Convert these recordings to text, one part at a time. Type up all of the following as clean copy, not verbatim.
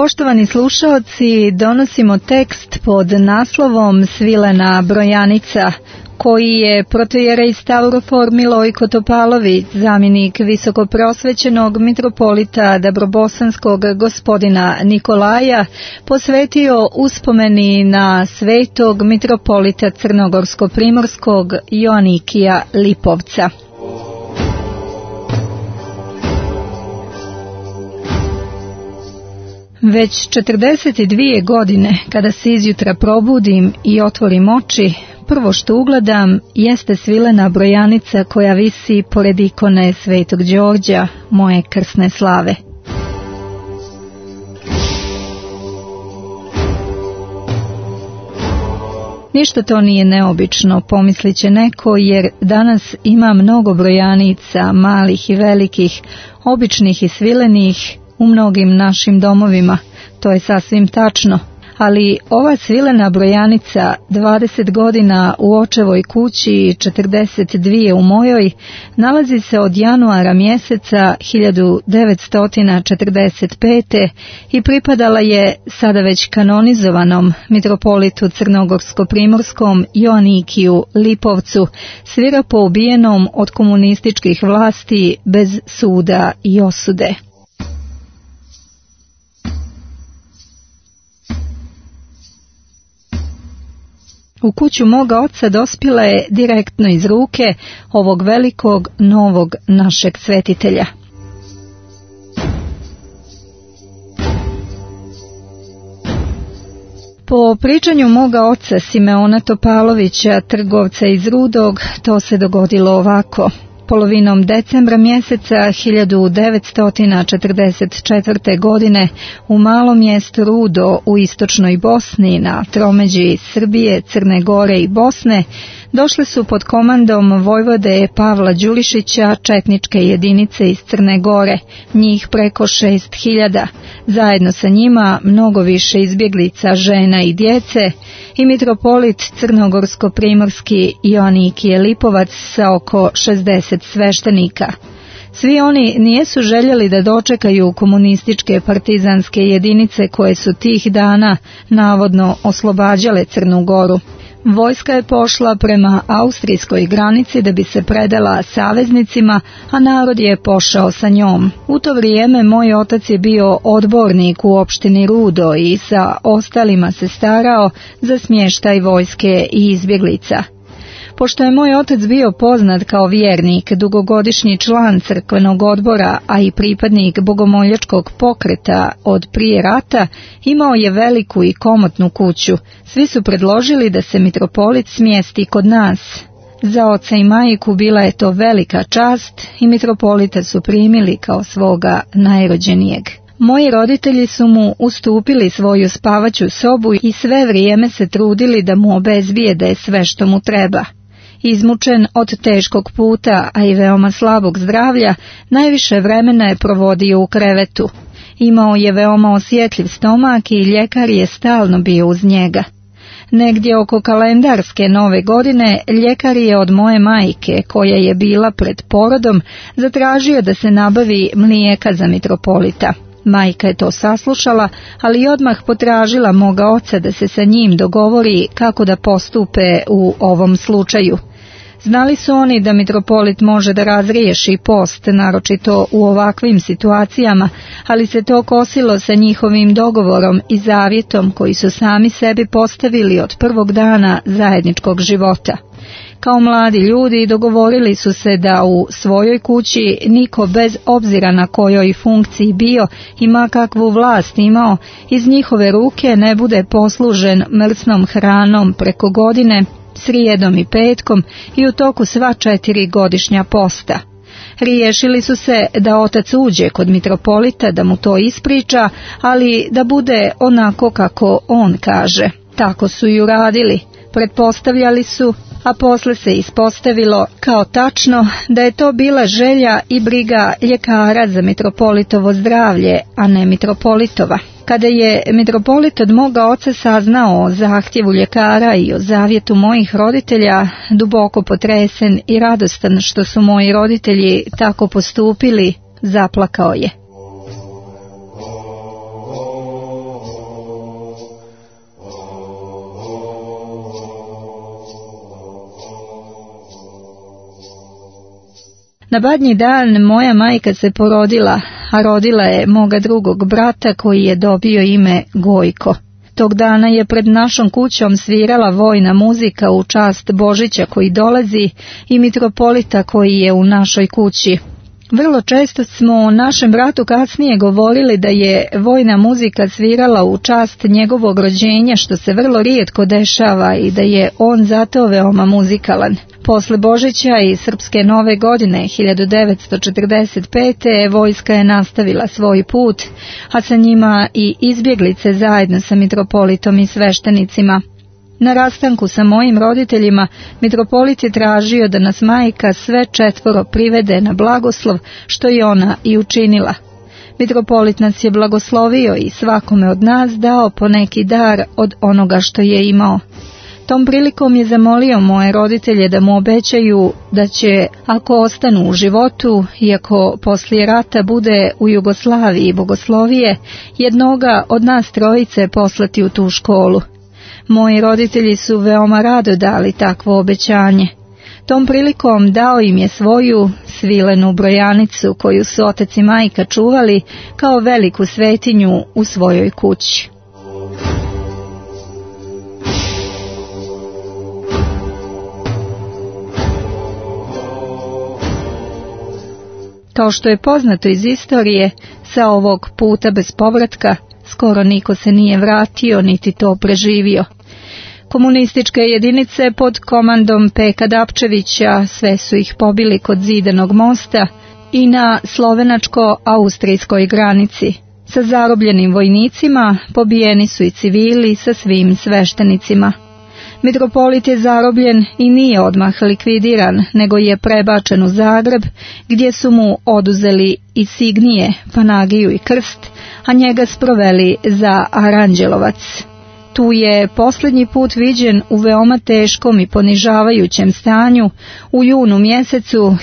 Poštovani slušaoci, donosimo tekst pod naslovom Svilena brojanica, koji je protojerej Stavrofor Milojko Topalović, zamjenik visokoprosvećenog mitropolita Dabrobosanskog gospodina Nikolaja, posvetio uspomeni na svetog mitropolita Crnogorsko-primorskog Joanikija Lipovca. Već 42 godine, kada se izjutra probudim i otvorim oči, prvo što ugledam jeste svilena brojanica koja visi pored ikone Svetog Đorđa, moje krsne slave. Ništa to nije neobično, pomisliće neko, jer danas ima mnogo brojanica, malih i velikih, običnih i svilenih, u mnogim našim domovima. To je sasvim tačno, ali ova svilena brojanica 20 godina u očevoj kući i 42 u mojoj nalazi se od januara mjeseca 1945. i pripadala je sada već kanonizovanom mitropolitu Crnogorsko-primorskom Joanikiju Lipovcu, svirepo ubijenom od komunističkih vlasti bez suda i osude. U kuću moga oca dospjela je direktno iz ruke ovog velikog novog našeg svetitelja. Po pričanju moga oca Simeona Topalovića, trgovca iz Rudog, to se dogodilo ovako. Polovinom decembra mjeseca 1944. godine u malom mjestu Rudo u istočnoj Bosni na tromeđi Srbije, Crne Gore i Bosne došle su pod komandom vojvode Pavla Đulišića četničke jedinice iz Crne Gore, njih preko 6.000, zajedno sa njima mnogo više izbjeglica, žena i djece, i mitropolit Crnogorsko-primorski Joanikije Lipovac sa oko 60 sveštenika. Svi oni nijesu željeli da dočekaju komunističke partizanske jedinice koje su tih dana navodno oslobađale Crnu Goru. Vojska je pošla prema austrijskoj granici da bi se predala saveznicima, a narod je pošao sa njom. U to vrijeme moj otac je bio odbornik u opštini Rudo i sa ostalima se starao za smještaj vojske i izbjeglica. Pošto je moj otac bio poznat kao vjernik, dugogodišnji član crkvenog odbora, a i pripadnik bogomoljačkog pokreta od prije rata, imao je veliku i komotnu kuću. Svi su predložili da se mitropolit smjesti kod nas. Za oca i majku bila je to velika čast i mitropolita su primili kao svoga najrođenijeg. Moji roditelji su mu ustupili svoju spavaću sobu i sve vrijeme se trudili da mu obezbijede sve što mu treba. Izmučen od teškog puta, a i veoma slabog zdravlja, najviše vremena je provodio u krevetu. Imao je veoma osjetljiv stomak i ljekar je stalno bio uz njega. Negdje oko kalendarske nove godine ljekar je od moje majke, koja je bila pred porodom, zatražio da se nabavi mlijeka za mitropolita. Majka je to saslušala, ali odmah potražila moga oca da se sa njim dogovori kako da postupe u ovom slučaju. Znali su oni da mitropolit može da razriješi post, naročito u ovakvim situacijama, ali se to kosilo sa njihovim dogovorom i zavjetom koji su sami sebi postavili od prvog dana zajedničkog života. Kao mladi ljudi dogovorili su se da u svojoj kući niko bez obzira na kojoj funkciji bio i ma kakvu vlast imao, iz njihove ruke ne bude poslužen mrsnom hranom preko godine, srijedom i petkom i u toku sva 4 godišnja posta. Riješili su se da otac uđe kod mitropolita da mu to ispriča, ali da bude onako kako on kaže. Tako su i uradili. Pretpostavljali su, a posle se ispostavilo kao tačno da je to bila želja i briga ljekara za mitropolitovo zdravlje, a ne mitropolitova. Kada je mitropolit od moga oca saznao o zahtjevu ljekara i o zavjetu mojih roditelja, duboko potresen i radostan što su moji roditelji tako postupili, zaplakao je. Na Badnji dan moja majka se porodila, a rodila je moga drugog brata koji je dobio ime Gojko. Tog dana je pred našom kućom svirala vojna muzika u čast Božića koji dolazi i mitropolita koji je u našoj kući. Vrlo često smo našem bratu kasnije govorili da je vojna muzika svirala u čast njegovog rođenja, što se vrlo rijetko dešava, i da je on zato veoma muzikalan. Posle Božića i Srpske nove godine 1945. vojska je nastavila svoj put, a sa njima i izbjeglice zajedno sa mitropolitom i sveštenicima. Na rastanku sa mojim roditeljima, mitropolit je tražio da nas majka sve 4 privede na blagoslov, što je ona i učinila. Mitropolit nas je blagoslovio i svakome od nas dao po neki dar od onoga što je imao. Tom prilikom je zamolio moje roditelje da mu obećaju da će, ako ostanu u životu i ako poslije rata bude u Jugoslaviji bogoslovije, jednoga od nas trojice poslati u tu školu. Moji roditelji su veoma rado dali takvo obećanje. Tom prilikom dao im je svoju svilenu brojanicu koju su otac i majka čuvali kao veliku svetinju u svojoj kući. Kao što je poznato iz istorije, sa ovog puta bez povratka skoro niko se nije vratio niti to preživio. Komunističke jedinice pod komandom Peka Dapčevića sve su ih pobili kod Zidanog mosta i na slovenačko-austrijskoj granici. Sa zarobljenim vojnicima pobijeni su i civili sa svim sveštenicima. Mitropolit je zarobljen i nije odmah likvidiran, nego je prebačen u Zagreb, gdje su mu oduzeli i signije, panagiju i krst, a njega sproveli za Aranđelovac. Tu je posljednji put viđen u veoma teškom i ponižavajućem stanju u junu mjesecu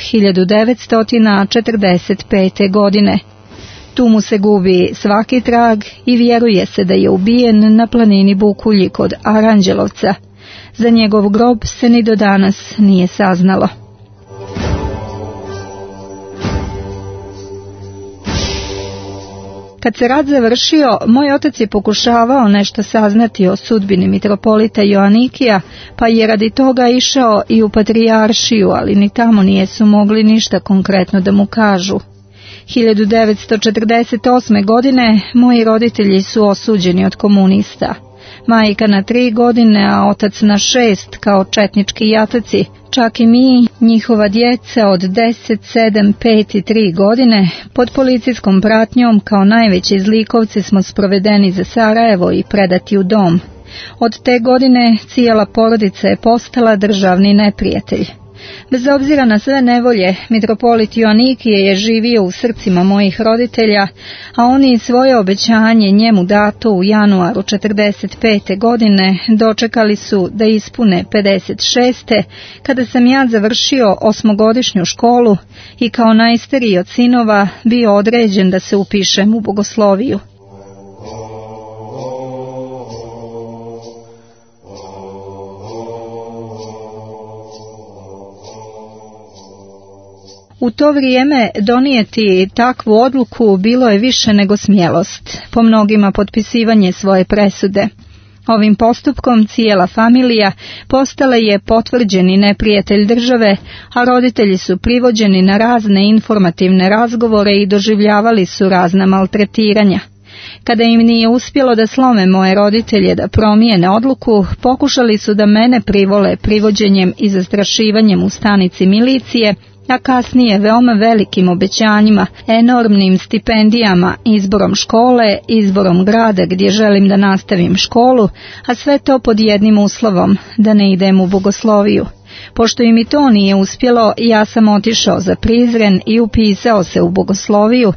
1945. godine. Tu mu se gubi svaki trag i vjeruje se da je ubijen na planini Bukulji kod Aranđelovca. Za njegov grob se ni do danas nije saznalo. Kad se rat završio, moj otac je pokušavao nešto saznati o sudbini mitropolita Joanikija, pa je radi toga išao i u Patrijaršiju, ali ni tamo nijesu mogli ništa konkretno da mu kažu. 1948. godine moji roditelji su osuđeni od komunista. Majka na 3 godine, a otac na 6 kao četnički jataci. Čak i mi, njihova djeca od 10, 7, 5 i 3 godine, pod policijskom pratnjom kao najveći zlikovci smo sprovedeni za Sarajevo i predati u dom. Od te godine cijela porodica je postala državni neprijatelj. Bez obzira na sve nevolje, mitropolit Joanikije je živio u srcima mojih roditelja, a oni svoje obećanje njemu dato u januaru 45. godine dočekali su da ispune 56. kada sam ja završio 8-godišnju školu i kao najstariji od sinova bio određen da se upišem u bogosloviju. U to vrijeme donijeti takvu odluku bilo je više nego smjelost, po mnogima potpisivanje svoje presude. Ovim postupkom cijela familija postala je potvrđeni neprijatelj države, a roditelji su privođeni na razne informativne razgovore i doživljavali su razna maltretiranja. Kada im nije uspjelo da slome moje roditelje da promijene odluku, pokušali su da mene privole privođenjem i zastrašivanjem u stanici milicije, a kasnije veoma velikim obećanjima, enormnim stipendijama, izborom škole, izborom grada gdje želim da nastavim školu, a sve to pod jednim uslovom, da ne idem u bogosloviju. Pošto im i to nije uspjelo, ja sam otišao za Prizren i upisao se u bogosloviju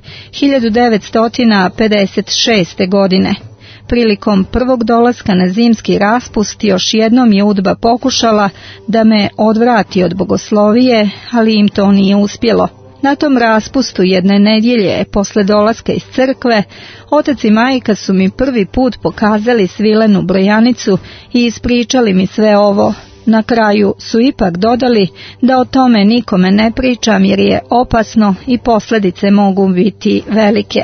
1956. godine. Prilikom prvog dolaska na zimski raspust još jednom je UDBA pokušala da me odvrati od bogoslovije, ali im to nije uspjelo. Na tom raspustu jedne nedjelje, posle dolaska iz crkve, otac i majka su mi prvi put pokazali svilenu brojanicu i ispričali mi sve ovo. Na kraju su ipak dodali da o tome nikome ne pričam jer je opasno i posljedice mogu biti velike.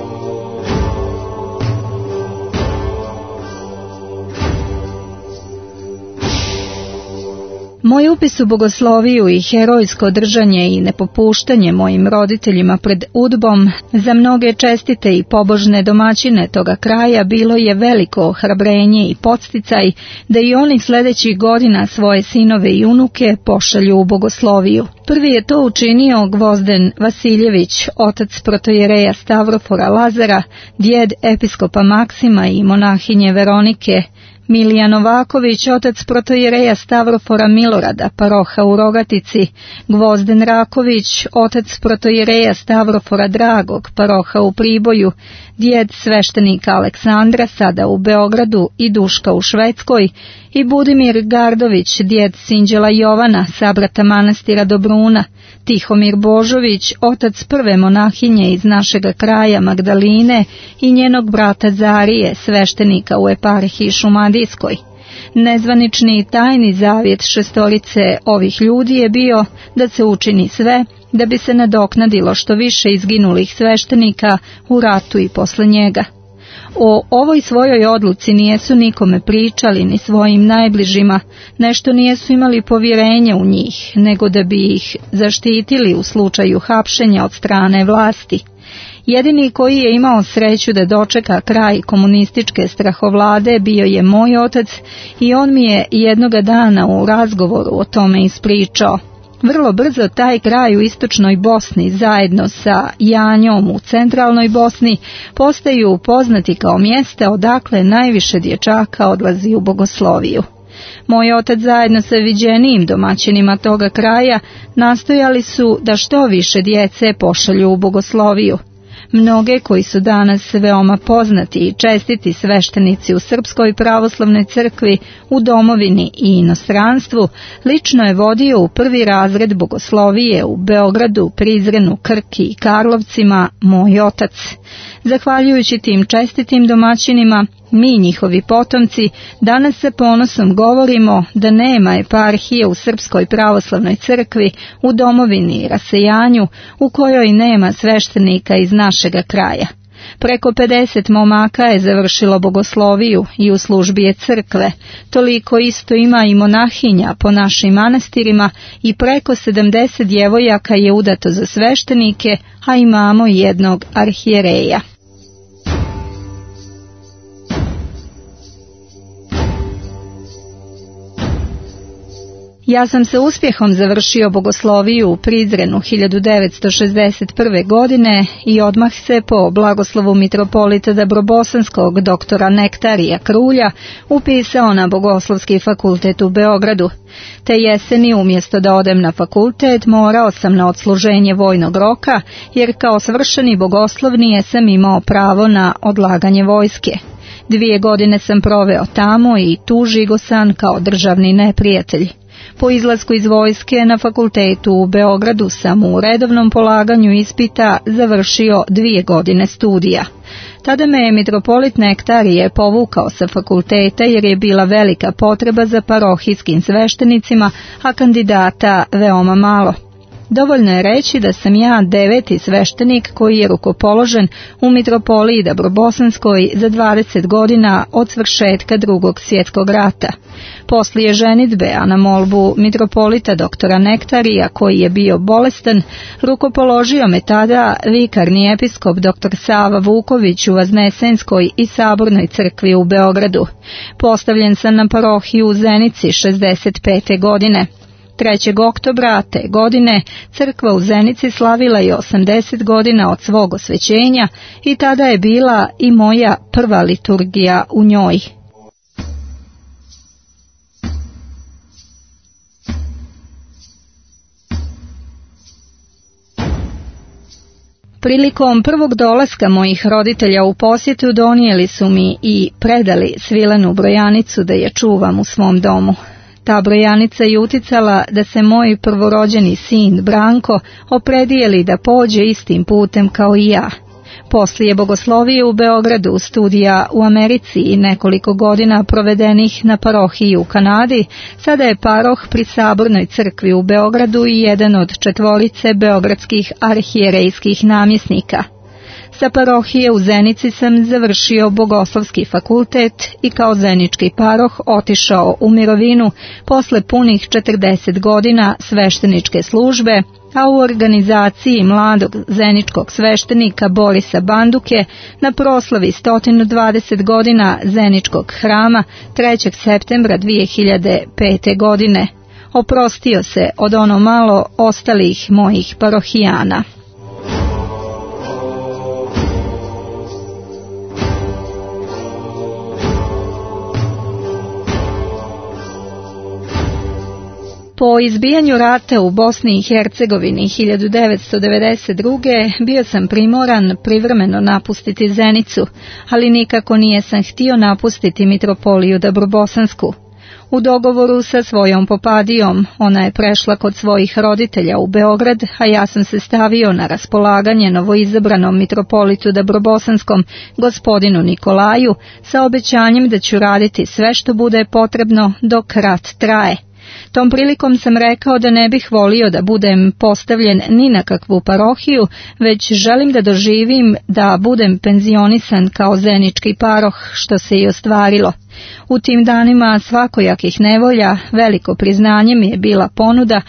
Moj upis u bogosloviju i herojsko držanje i nepopuštanje mojim roditeljima pred udbom za mnoge čestite i pobožne domaćine toga kraja bilo je veliko ohrabrenje i podsticaj da i oni sljedećih godina svoje sinove i unuke pošalju u bogosloviju. Prvi je to učinio Gvozden Vasiljević, otac protojereja Stavrofora Lazara, djed episkopa Maksima i monahinje Veronike, Milijan Novaković, otac protojereja Stavrofora Milorada, paroha u Rogatici, Gvozden Raković, otac protojereja Stavrofora Dragog, paroha u Priboju, djed sveštenika Aleksandra, sada u Beogradu, i Duška u Švedskoj, i Budimir Gardović, djed Sinđela Jovana, sabrata manastira Dobruna, Tihomir Božović, otac prve monahinje iz našega kraja Magdaline i njenog brata Zarije, sveštenika u eparhiji Šumadijskoj. Nezvanični i tajni zavjet šestorice ovih ljudi je bio da se učini sve da bi se nadoknadilo što više izginulih sveštenika u ratu i posle njega. O ovoj svojoj odluci nijesu nikome pričali, ni svojim najbližima, nešto nijesu imali povjerenje u njih, nego da bi ih zaštitili u slučaju hapšenja od strane vlasti. Jedini koji je imao sreću da dočeka kraj komunističke strahovlade bio je moj otac i on mi je jednoga dana u razgovoru o tome ispričao. Vrlo brzo taj kraj u istočnoj Bosni zajedno sa Janjom u centralnoj Bosni postaju poznati kao mjesta odakle najviše dječaka odlazi u bogosloviju. Moj otac zajedno sa viđenijim domaćinima toga kraja nastojali su da što više djece pošalju u bogosloviju. Mnoge koji su danas veoma poznati i čestiti sveštenici u Srpskoj pravoslavnoj crkvi, u domovini i inostranstvu, lično je vodio u prvi razred bogoslovije u Beogradu, Prizrenu, Krki i Karlovcima moj otac. Zahvaljujući tim čestitim domaćinima, mi, njihovi potomci, danas sa ponosom govorimo da nema eparhije u Srpskoj pravoslavnoj crkvi, u domovini i rasejanju, u kojoj nema sveštenika iz našega kraja. Preko 50 momaka je završilo bogosloviju i u službi je crkve, toliko isto ima i monahinja po našim manastirima i preko 70 djevojaka je udato za sveštenike, a imamo jednog arhijereja. Ja sam se uspjehom završio bogosloviju u Prizrenu 1961. godine i odmah se po blagoslovu mitropolita Dabrobosanskog doktora Nektarija Krulja upisao na Bogoslovski fakultet u Beogradu. Te jeseni umjesto da odem na fakultet morao sam na odsluženje vojnog roka jer kao svršeni bogoslov nisam imao pravo na odlaganje vojske. 2 godine sam proveo tamo i tu žigosan kao državni neprijatelj. Po izlasku iz vojske na fakultetu u Beogradu sam u redovnom polaganju ispita završio 2 godine studija. Tada me je mitropolit Nektarije povukao sa fakulteta jer je bila velika potreba za parohijskim sveštenicima, a kandidata veoma malo. Dovoljno je reći da sam ja 9. sveštenik koji je rukopoložen u mitropoliji Dabrobosanskoj za 20 godina od svršetka Drugog svjetskog rata. Poslije ženidbe, a na molbu mitropolita doktora Nektarija koji je bio bolestan, rukopoložio me tada vikarni episkop dr. Sava Vuković u Vaznesenskoj i Sabornoj crkvi u Beogradu. Postavljen sam na parohiju u Zenici 65. godine. 3. oktobra te godine crkva u Zenici slavila je 80 godina od svog osvećenja i tada je bila i moja prva liturgija u njoj. Prilikom prvog dolaska mojih roditelja u posjetu donijeli su mi i predali svilenu brojanicu da je čuvam u svom domu. Ta brojanica je uticala da se moj prvorođeni sin Branko opredijeli da pođe istim putem kao i ja. Poslije bogoslovije u Beogradu, studija u Americi i nekoliko godina provedenih na parohiji u Kanadi, sada je paroh pri Sabornoj crkvi u Beogradu i jedan od 4 beogradskih arhijerejskih namjesnika. Sa parohije u Zenici sam završio Bogoslovski fakultet i kao zenički paroh otišao u mirovinu posle punih 40 godina svešteničke službe, a u organizaciji mladog zeničkog sveštenika Borisa Banduke na proslavi 120 godina zeničkog hrama 3. septembra 2005. godine. Oprostio se od ono malo ostalih mojih parohijana. Po izbijanju rata u Bosni i Hercegovini 1992. bio sam primoran privremeno napustiti Zenicu, ali nikako nisam htio napustiti mitropoliju Dabrobosansku. U dogovoru sa svojom popadijom ona je prešla kod svojih roditelja u Beograd, a ja sam se stavio na raspolaganje novoizabranom mitropolitu Dabrobosanskom, gospodinu Nikolaju, sa obećanjem da ću raditi sve što bude potrebno dok rat traje. Tom prilikom sam rekao da ne bih volio da budem postavljen ni na kakvu parohiju, već želim da doživim da budem penzionisan kao zenički paroh, što se i ostvarilo. U tim danima svakojakih nevolja veliko priznanje mi je bila ponuda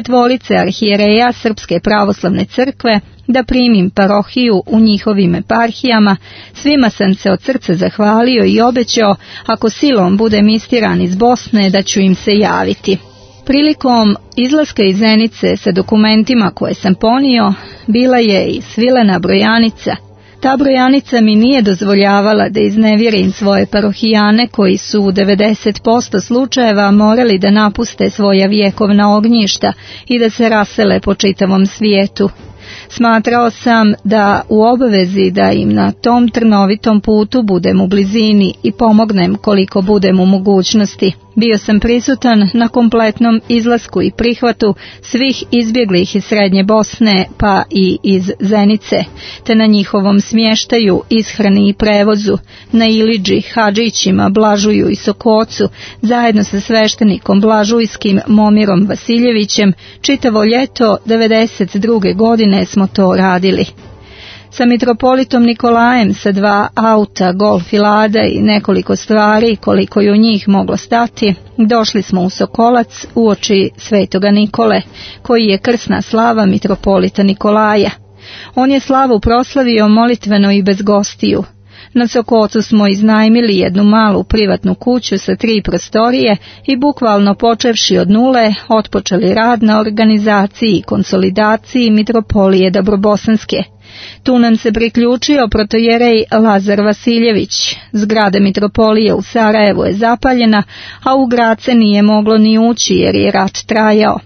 4 arhijereja Srpske pravoslavne crkve da primim parohiju u njihovim eparhijama. Svima sam se od srca zahvalio i obećao, ako silom budem istiran iz Bosne, da ću im se javiti. Prilikom izlaska iz Zenice sa dokumentima koje sam ponio, bila je i svilena brojanica. Ta brojanica mi nije dozvoljavala da iznevjerim svoje parohijane koji su u 90% slučajeva morali da napuste svoja vjekovna ognjišta i da se rasele po čitavom svijetu. Smatrao sam da u obavezi da im na tom trnovitom putu budem u blizini i pomognem koliko budem u mogućnosti. Bio sam prisutan na kompletnom izlasku i prihvatu svih izbjeglih iz Srednje Bosne pa i iz Zenice, te na njihovom smještaju, ishrani i prevozu, na Iliđi, Hadžićima, Blažuju i Sokocu, zajedno sa sveštenikom Blažujskim Momirom Vasiljevićem, čitavo ljeto 92. godine smo to radili. Sa mitropolitom Nikolajem sa 2 auta, Golf i Lada i nekoliko stvari koliko je u njih moglo stati, došli smo u Sokolac uoči Svetoga Nikole, koji je krsna slava mitropolita Nikolaja. On je slavu proslavio molitveno i bez gostiju. Na Sokocu smo iznajmili jednu malu privatnu kuću sa 3 prostorije i bukvalno počevši od nule otpočeli rad na organizaciji i konsolidaciji mitropolije Dabrobosanske. Tu nam se priključio protojerej Lazar Vasiljević. Zgrada mitropolije u Sarajevu je zapaljena, a u grad se nije moglo ni ući jer je rat trajao.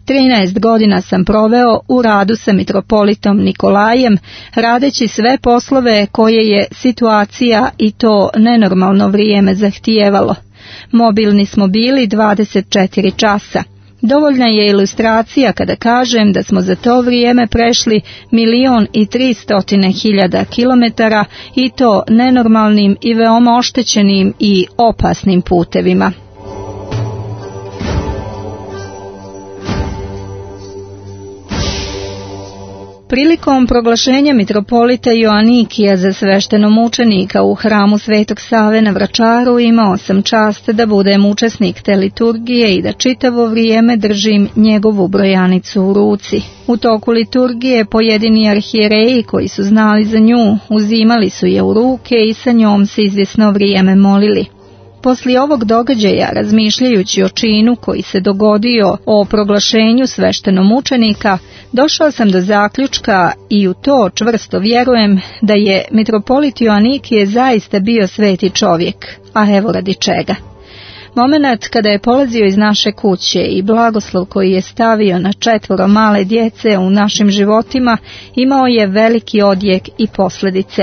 13 godina sam proveo u radu sa mitropolitom Nikolajem, radeći sve poslove koje je situacija i to nenormalno vrijeme zahtijevalo. Mobilni smo bili 24 časa. Dovoljna je ilustracija kada kažem da smo za to vrijeme prešli 1.300.000 kilometara i to nenormalnim i veoma oštećenim i opasnim putevima. Prilikom proglašenja mitropolita Joanikija za sveštenomučenika u hramu Svetog Save na Vračaru imao sam čast da budem učesnik te liturgije i da čitavo vrijeme držim njegovu brojanicu u ruci. U toku liturgije pojedini arhijereji koji su znali za nju uzimali su je u ruke i sa njom se izvjesno vrijeme molili. Poslije ovog događaja, razmišljajući o činu koji se dogodio o proglašenju sveštenomučenika, došao sam do zaključka i u to čvrsto vjerujem da je mitropolit Joanikije zaista bio sveti čovjek, a evo radi čega. Momenat kada je polazio iz naše kuće i blagoslov koji je stavio na 4 male djece u našim životima imao je veliki odjek i posljedice.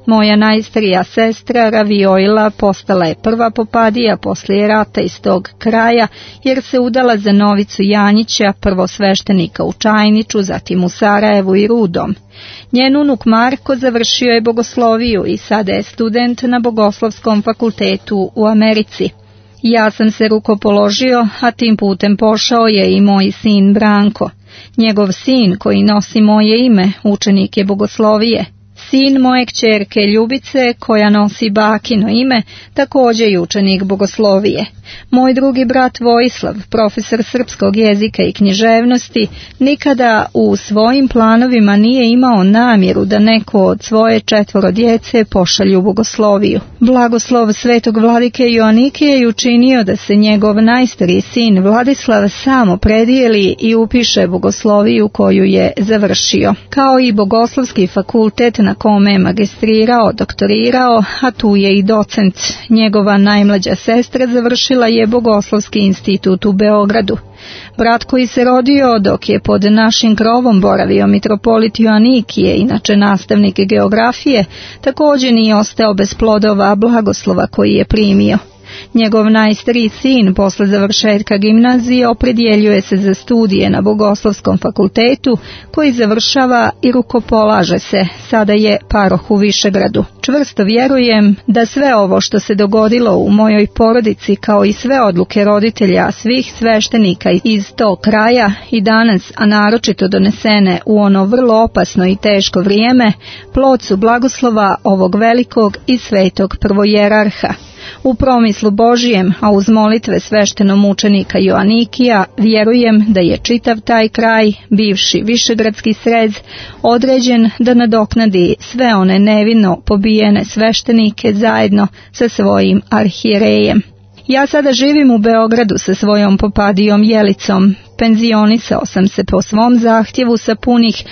Moja najstarija sestra Ravioila postala je prva popadija poslije rata iz tog kraja, jer se udala za Novicu Janjića, prvo sveštenika u Čajniču, zatim u Sarajevu i Rudom. Njen unuk Marko završio je bogosloviju i sada je student na Bogoslovskom fakultetu u Americi. Ja sam se rukopoložio, a tim putem pošao je i moj sin Branko. Njegov sin, koji nosi moje ime, učenik je bogoslovije. Sin moje kćerke Ljubice, koja nosi bakino ime, također je učenik bogoslovije. Moj drugi brat Vojislav, profesor srpskog jezika i književnosti, nikada u svojim planovima nije imao namjeru da neko od svoje 4 djece pošalju u bogosloviju. Blagoslov svetog vladike Joanikija je učinio da se njegov najstariji sin Vladislav sam opredijeli i upiše bogosloviju koju je završio, kao i bogoslovski fakultet na kome je magistrirao, doktorirao, a tu je i docent. Njegova najmlađa sestra završila je Bogoslovski institut u Beogradu. Brat koji se rodio dok je pod našim krovom boravio mitropolit Joanikije, inače nastavnik geografije, također nije ostao bez plodova blagoslova koji je primio. Njegov najstariji sin posle završetka gimnazije opredjeljuje se za studije na Bogoslovskom fakultetu, koji završava i rukopolaže se, sada je paroh u Višegradu. Čvrsto vjerujem da sve ovo što se dogodilo u mojoj porodici, kao i sve odluke roditelja svih sveštenika iz tog kraja i danas, a naročito donesene u ono vrlo opasno i teško vrijeme, plod su blagoslova ovog velikog i svetog prvojerarha. U promislu Božijem, a uz molitve sveštenomučenika Joanikija, vjerujem da je čitav taj kraj, bivši Višegradski srez, određen da nadoknadi sve one nevino pobijene sveštenike zajedno sa svojim arhijerejem. Ja sada živim u Beogradu sa svojom popadijom Jelicom. Penzionisao sam se po svom zahtjevu sa punih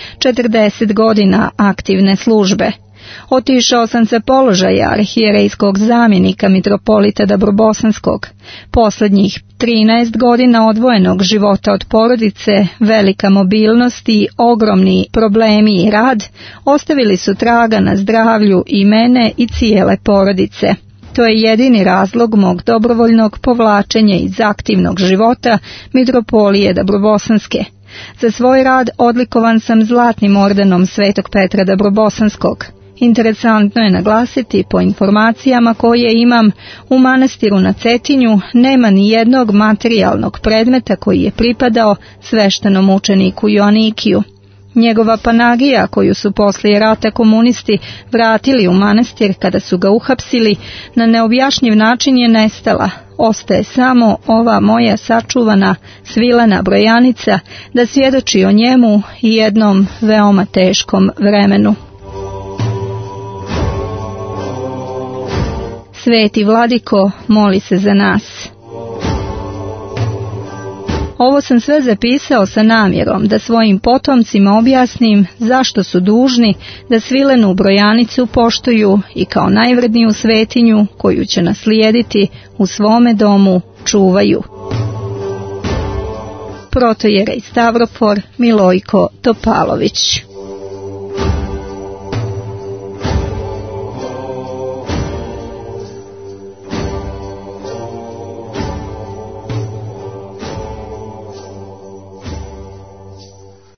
40 godina aktivne službe. Otišao sam sa položaja arhijerejskog zamjenika mitropolita Dabrobosanskog. Posljednjih 13 godina odvojenog života od porodice, velika mobilnost i ogromni problemi i rad ostavili su traga na zdravlju i mene i cijele porodice. To je jedini razlog mog dobrovoljnog povlačenja iz aktivnog života mitropolije Dabrobosanske. Za svoj rad odlikovan sam zlatnim ordenom Svetog Petra Dabrobosanskog. Interesantno je naglasiti, po informacijama koje imam, u manastiru na Cetinju nema ni jednog materijalnog predmeta koji je pripadao sveštenom učeniku Joanikiju. Njegova panagija, koju su poslije rata komunisti vratili u manastir kada su ga uhapsili, na neobjašnjiv način je nestala. Ostaje samo ova moja sačuvana svilena brojanica da svjedoči o njemu i jednom veoma teškom vremenu. Sveti Vladiko, moli se za nas. Ovo sam sve zapisao sa namjerom da svojim potomcima objasnim zašto su dužni da svilenu brojanicu poštuju i kao najvredniju svetinju koju će naslijediti u svome domu čuvaju. Protojerej Stavrofor Milojko Topalović.